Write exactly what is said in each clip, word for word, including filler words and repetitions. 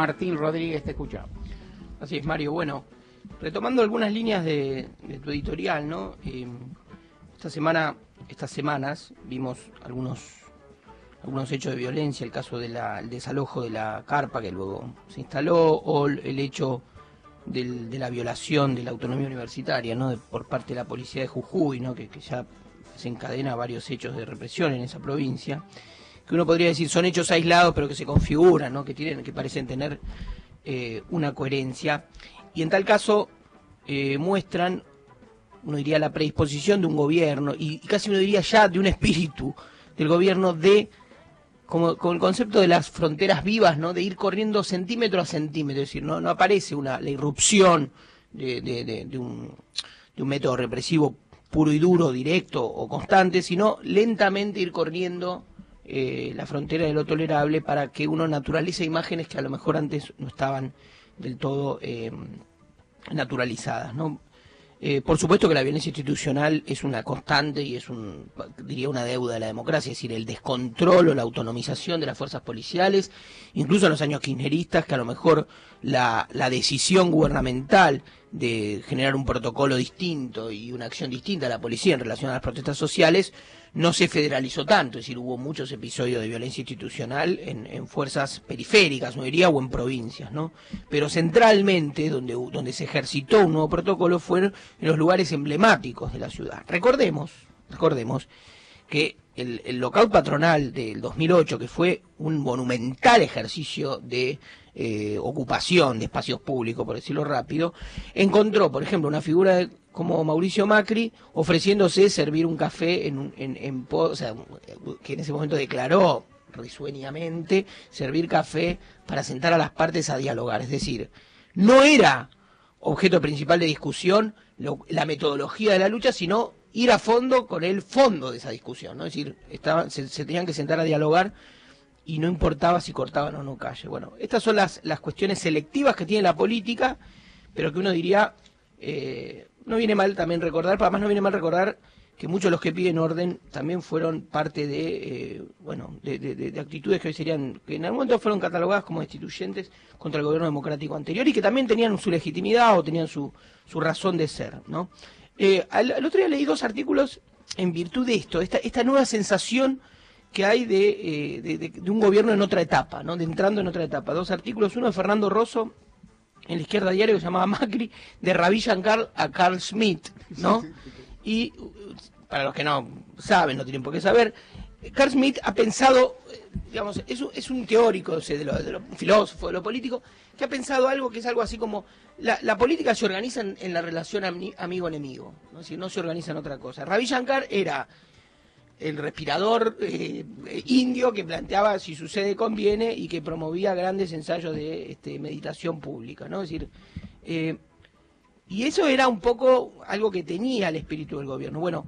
Martín Rodríguez, te escuchamos. Así es, Mario. Bueno, retomando algunas líneas de, de tu editorial, ¿no? Eh, esta semana, estas semanas, vimos algunos algunos hechos de violencia, el caso del de desalojo de la carpa que luego se instaló, o el hecho del, de la violación de la autonomía universitaria, ¿no? De, por parte de la policía de Jujuy, ¿no? Que, que ya desencadena varios hechos de represión en esa provincia, que uno podría decir son hechos aislados, pero que se configuran, ¿no? Que tienen, que parecen tener eh, una coherencia, y en tal caso eh, muestran, uno diría, la predisposición de un gobierno, y, y casi uno diría ya de un espíritu del gobierno de, como con el concepto de las fronteras vivas, ¿no? De ir corriendo centímetro a centímetro, es decir, no, no aparece una la irrupción de, de, de, de, un, de un método represivo puro y duro, directo o constante, sino lentamente ir corriendo eh, la frontera de lo tolerable para que uno naturalice imágenes que a lo mejor antes no estaban del todo eh, naturalizadas, ¿no? Eh, por supuesto que la violencia institucional es una constante y es, un, diría, una deuda de la democracia, es decir, el descontrol o la autonomización de las fuerzas policiales, incluso en los años kirchneristas, que a lo mejor la, la decisión gubernamental de generar un protocolo distinto y una acción distinta a la policía en relación a las protestas sociales no se federalizó tanto, es decir, hubo muchos episodios de violencia institucional en, en fuerzas periféricas, no diría, o en provincias, ¿no? Pero centralmente, donde, donde se ejercitó un nuevo protocolo fueron en los lugares emblemáticos de la ciudad. Recordemos, recordemos que el, el lockout patronal del dos mil ocho, que fue un monumental ejercicio de eh, ocupación de espacios públicos, por decirlo rápido, encontró, por ejemplo, una figura de, como Mauricio Macri, ofreciéndose servir un café en, en, en, o sea, que en ese momento declaró risueñamente servir café para sentar a las partes a dialogar. Es decir, no era objeto principal de discusión lo, la metodología de la lucha, sino ir a fondo con el fondo de esa discusión, ¿no? Es decir, estaban, se, se tenían que sentar a dialogar y no importaba si cortaban o no calle. Bueno, estas son las, las cuestiones selectivas que tiene la política, pero que uno diría, eh, no viene mal también recordar, pero además no viene mal recordar que muchos de los que piden orden también fueron parte de, eh, bueno, de, de, de actitudes que hoy serían, que en algún momento fueron catalogadas como destituyentes contra el gobierno democrático anterior y que también tenían su legitimidad o tenían su, su razón de ser, ¿no? Eh, al, al otro día leí dos artículos en virtud de esto, esta, esta nueva sensación que hay de, eh, de, de, de un gobierno en otra etapa, ¿no? De entrando en otra etapa. Dos artículos, uno de Fernando Rosso, en la Izquierda Diario, que se llamaba Macri, de Ravi Shankar a Carl Schmitt, ¿no? Y para los que no saben, no tienen por qué saber, Carl Schmitt ha pensado, digamos, es un, es un teórico, o sea, de lo, de lo, un filósofo de lo político, que ha pensado algo que es algo así como, la, la política se organiza en, en la relación amigo-enemigo, ¿no? Es decir, no se organiza en otra cosa. Ravi Shankar era el respirador eh, indio que planteaba si sucede conviene y que promovía grandes ensayos de este, meditación pública, ¿no? Es decir, eh, y eso era un poco algo que tenía el espíritu del gobierno. Bueno,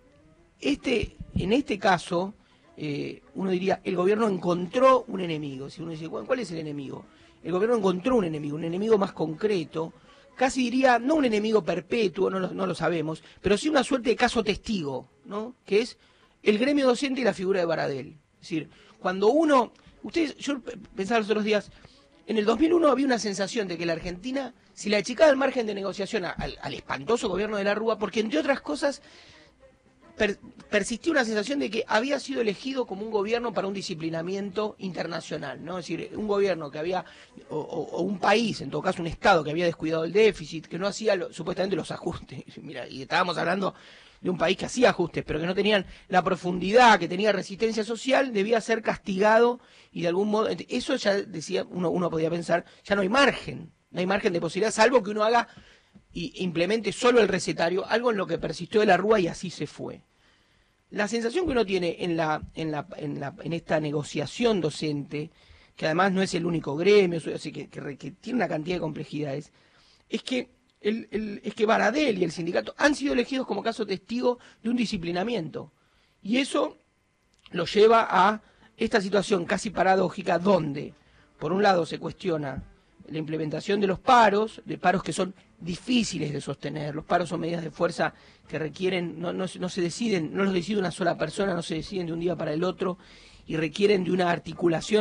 este, en este caso, eh, uno diría, el gobierno encontró un enemigo. Si uno dice, ¿cuál es el enemigo? El gobierno encontró un enemigo, un enemigo más concreto, casi diría, no un enemigo perpetuo, no lo, no lo sabemos, pero sí una suerte de caso testigo, ¿no? Que es el gremio docente y la figura de Baradel. Es decir, cuando uno, ustedes, yo pensaba los otros días, en el dos mil uno había una sensación de que la Argentina, si la achicaba el margen de negociación al, al espantoso gobierno de la Rúa, porque entre otras cosas per, persistía una sensación de que había sido elegido como un gobierno para un disciplinamiento internacional, ¿no? Es decir, un gobierno que había, o, o, o un país, en todo caso un Estado que había descuidado el déficit, que no hacía lo, supuestamente los ajustes. Mira, y estábamos hablando de un país que hacía ajustes, pero que no tenían la profundidad, que tenía resistencia social, debía ser castigado y de algún modo, eso ya decía, uno, uno podía pensar, ya no hay margen, no hay margen de posibilidad, salvo que uno haga y implemente solo el recetario, algo en lo que persistió de la Rúa y así se fue. La sensación que uno tiene en la, en la, en la, en esta negociación docente, que además no es el único gremio, así que, que, que tiene una cantidad de complejidades, es que El, el, es que Baradel y el sindicato han sido elegidos como caso testigo de un disciplinamiento. Y eso lo lleva a esta situación casi paradójica donde, por un lado, se cuestiona la implementación de los paros, de paros que son difíciles de sostener. Los paros son medidas de fuerza que requieren, no, no, no se deciden, no los decide una sola persona, no se deciden de un día para el otro y requieren de una articulación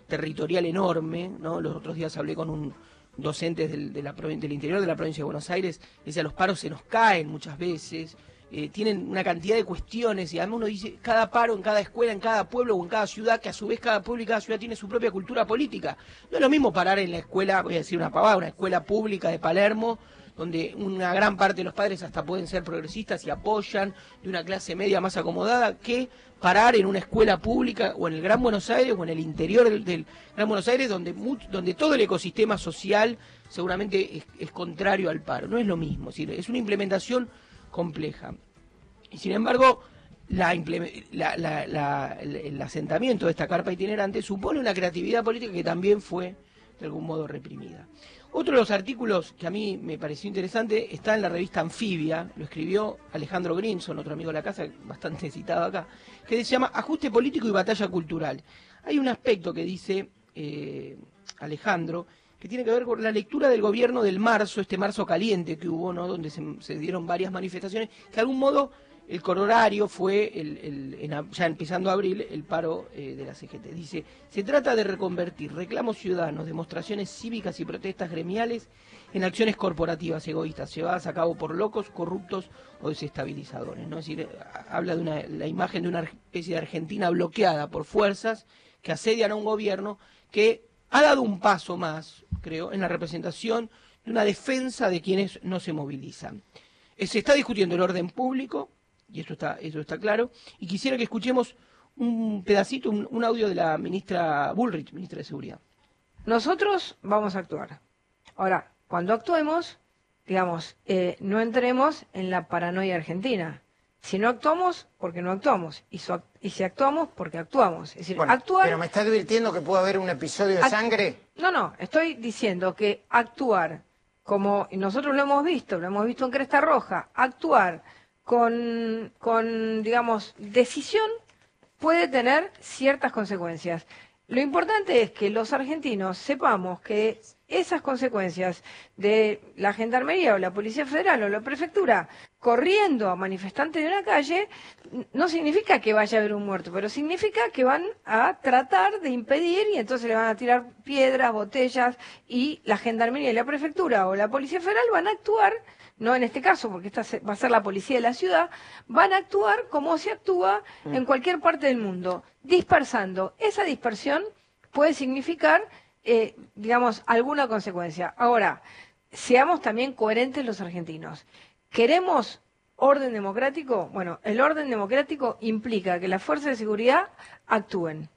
territorial enorme, ¿no? Los otros días hablé con un docente del, de la, del interior de la provincia de Buenos Aires, decía, los paros se nos caen muchas veces, eh, tienen una cantidad de cuestiones, y además uno dice, cada paro en cada escuela, en cada pueblo o en cada ciudad, que a su vez cada pueblo y cada ciudad tiene su propia cultura política. No es lo mismo parar en la escuela, voy a decir una pavada, una escuela pública de Palermo, donde una gran parte de los padres hasta pueden ser progresistas y apoyan, de una clase media más acomodada, que parar en una escuela pública o en el Gran Buenos Aires o en el interior del, del Gran Buenos Aires, donde, mucho, donde todo el ecosistema social seguramente es, es contrario al paro. No es lo mismo, es decir, es una implementación compleja. Y sin embargo, la, la, la, la, el asentamiento de esta carpa itinerante supone una creatividad política que también fue de algún modo reprimida. Otro de los artículos que a mí me pareció interesante está en la revista Anfibia, lo escribió Alejandro Grinson, otro amigo de la casa, bastante citado acá, que se llama Ajuste político y batalla cultural. Hay un aspecto que dice eh, Alejandro, que tiene que ver con la lectura del gobierno del marzo, este marzo caliente que hubo, ¿no? Donde se, se dieron varias manifestaciones, que de algún modo el corolario fue, el, el, en, ya empezando abril, el paro eh, de la C G T. Dice, se trata de reconvertir reclamos ciudadanos, demostraciones cívicas y protestas gremiales en acciones corporativas egoístas, llevadas a cabo por locos, corruptos o desestabilizadores, ¿no? Es decir, habla de una, la imagen de una especie de Argentina bloqueada por fuerzas que asedian a un gobierno que ha dado un paso más, creo, en la representación de una defensa de quienes no se movilizan. Eh, se está discutiendo el orden público, y eso está, eso está claro, y quisiera que escuchemos un pedacito, un, un audio de la ministra Bullrich, ministra de Seguridad. Nosotros vamos a actuar. Ahora, cuando actuemos, digamos, eh, no entremos en la paranoia argentina. Si no actuamos, porque no actuamos. Y, so, y si actuamos, porque actuamos. Es decir, bueno, actuar... ¿Pero me está advirtiendo que puede haber un episodio de sangre? No, no, estoy diciendo que actuar, como nosotros lo hemos visto, lo hemos visto en Cresta Roja, actuar con, con, digamos, decisión puede tener ciertas consecuencias. Lo importante es que los argentinos sepamos que esas consecuencias de la Gendarmería o la Policía Federal o la Prefectura corriendo a manifestantes de una calle no significa que vaya a haber un muerto, pero significa que van a tratar de impedir y entonces le van a tirar piedras, botellas, y la Gendarmería y la Prefectura o la Policía Federal van a actuar, no en este caso porque esta va a ser la policía de la ciudad, van a actuar como se actúa en cualquier parte del mundo, dispersando. Esa dispersión puede significar, eh, digamos, alguna consecuencia. Ahora, seamos también coherentes los argentinos. ¿Queremos orden democrático? Bueno, el orden democrático implica que las fuerzas de seguridad actúen.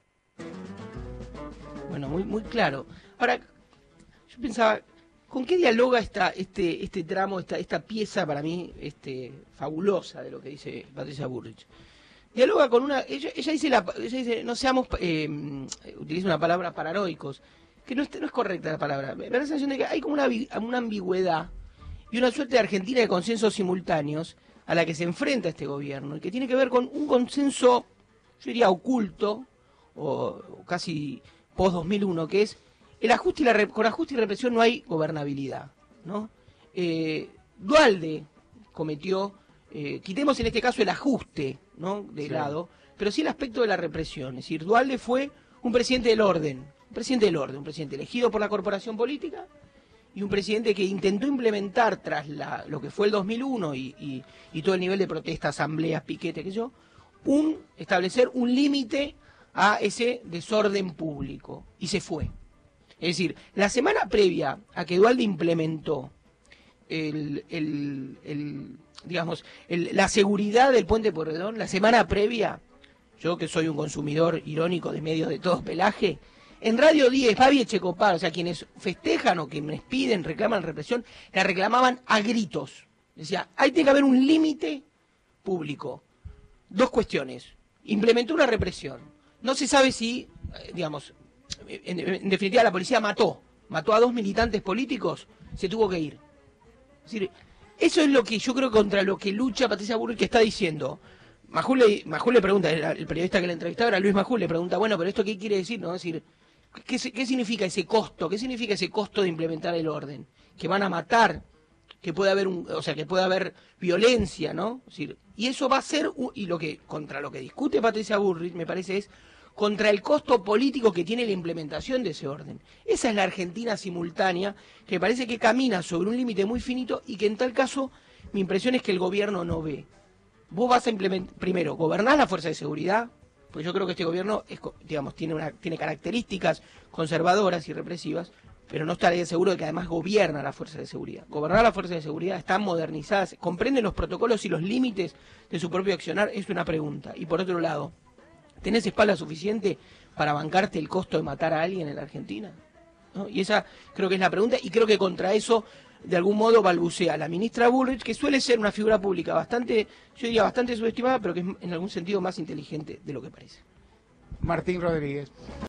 Bueno, muy, muy claro. Ahora, yo pensaba, ¿con qué dialoga esta, este, este tramo, esta, esta pieza para mí este, fabulosa de lo que dice Patricia Bullrich? Dialoga con una, ella, ella dice, la, ella dice, no seamos, eh, utiliza una palabra paranoicos, que no es, no es correcta la palabra. Me da la sensación de que hay como una, una ambigüedad y una suerte de Argentina de consensos simultáneos a la que se enfrenta este gobierno, y que tiene que ver con un consenso, yo diría oculto, o, o casi post dos mil uno, que es el ajuste y la con ajuste y represión no hay gobernabilidad, ¿no? Eh, Duhalde cometió, eh, quitemos en este caso el ajuste, ¿no?, de sí. lado, pero sí el aspecto de la represión. Es decir, Duhalde fue un presidente del orden, un presidente del orden, un presidente elegido por la corporación política, y un presidente que intentó implementar tras la, lo que fue el dos mil uno y, y, y todo el nivel de protesta, asambleas, piquetes, que yo, un establecer un límite a ese desorden público, y se fue. Es decir, la semana previa a que Duhalde implementó el, el, el digamos, el, la seguridad del puente Pueyrredón, la semana previa, yo que soy un consumidor irónico de medios de todo pelaje, en Radio diez, Fabi Echecopar, o sea, quienes festejan o quienes piden, reclaman represión, la reclamaban a gritos. Decía, ahí tiene que haber un límite público. Dos cuestiones. Implementó una represión. No se sabe si, digamos, en, en definitiva la policía mató, mató a dos militantes políticos, se tuvo que ir. Es decir, eso es lo que yo creo contra lo que lucha Patricia Bullrich, que está diciendo. Majul le, Majul le pregunta, el, el periodista que le entrevistaba era Luis Majul, le pregunta, bueno, pero ¿esto qué quiere decir? ¿No? Es decir, ¿qué, ¿qué significa ese costo? ¿Qué significa ese costo de implementar el orden? Que van a matar, que puede haber un, o sea, que puede haber violencia, ¿no? Es decir, y eso va a ser, y lo que, contra lo que discute Patricia Bullrich, me parece, es contra el costo político que tiene la implementación de ese orden. Esa es la Argentina simultánea, que parece que camina sobre un límite muy finito y que en tal caso mi impresión es que el gobierno no ve. Vos vas a implementar, primero, gobernás la fuerza de seguridad, pues yo creo que este gobierno es, digamos, tiene, una, tiene características conservadoras y represivas, pero no estaría seguro de que además gobierna la fuerza de seguridad. Gobernar la fuerza de seguridad, están modernizadas, comprenden los protocolos y los límites de su propio accionar, es una pregunta. Y por otro lado, ¿tenés espalda suficiente para bancarte el costo de matar a alguien en la Argentina? ¿No? Y esa creo que es la pregunta, y creo que contra eso de algún modo balbucea la ministra Bullrich, que suele ser una figura pública bastante, yo diría bastante subestimada, pero que es en algún sentido más inteligente de lo que parece. Martín Rodríguez.